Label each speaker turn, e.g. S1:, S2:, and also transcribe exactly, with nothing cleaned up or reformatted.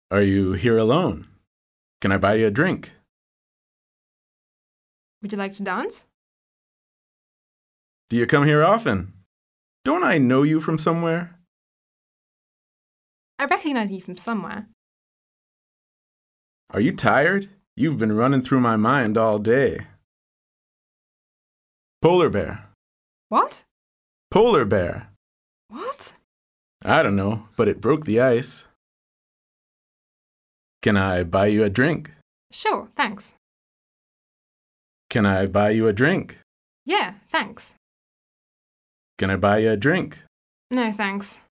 S1: Are you here alone? Can I buy you a drink?
S2: Would you like to dance?
S1: Do you come here often? Don't I know you from somewhere?
S2: I recognize you from somewhere.
S1: Are you tired? You've been running through my mind all day. Polar bear.
S2: What?
S1: Polar bear.
S2: What?
S1: I don't know, but it broke the ice. Can I buy you a drink?
S2: Sure, thanks.
S1: Can I buy you a drink?
S2: Yeah, thanks.
S1: Can I buy you a drink?
S2: No, thanks.